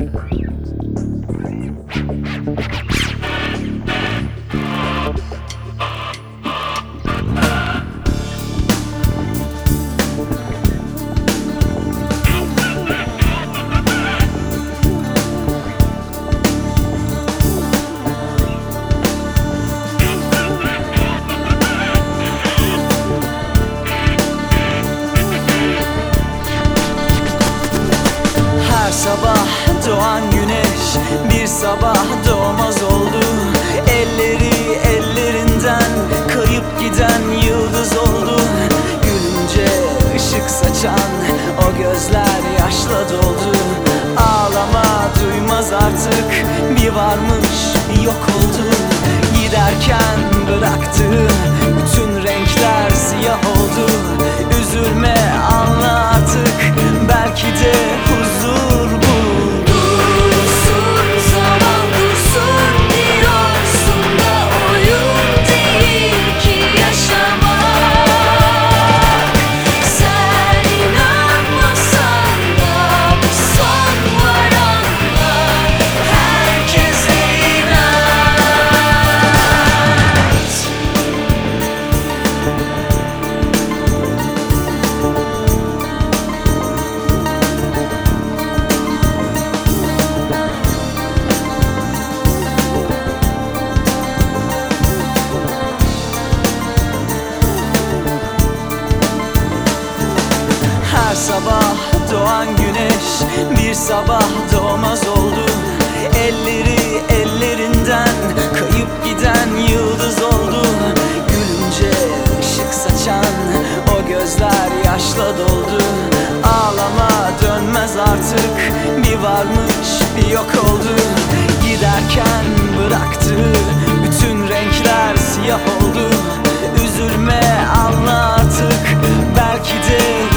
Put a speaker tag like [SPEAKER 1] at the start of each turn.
[SPEAKER 1] Sabah doğan güneş bir sabah doğmaz oldu. Elleri ellerinden kayıp giden yıldız oldu. Gülünce ışık saçan o gözler yaşla doldu. Ağlama duymaz artık, bir varmış bir yok oldu. Giderken bıraktı bütün renkler siyah oldu. Üzülme anla artık, belki de huzur buldu.
[SPEAKER 2] Dursun zaman dursun diyorsun da oyun değil ki yaşamak. Sen inanmasan da bir son var anla, herkese inat.
[SPEAKER 1] Her sabah doğan güneş bir sabah doğmaz oldu. Elleri ellerinden kayıp giden yıldız oldu. Gülünce ışık saçan o gözler yaşla doldu. Ağlama dönmez artık, bir varmış bir yok oldu. Giderken bıraktı bütün renkler siyah oldu. Üzülme anla artık, belki de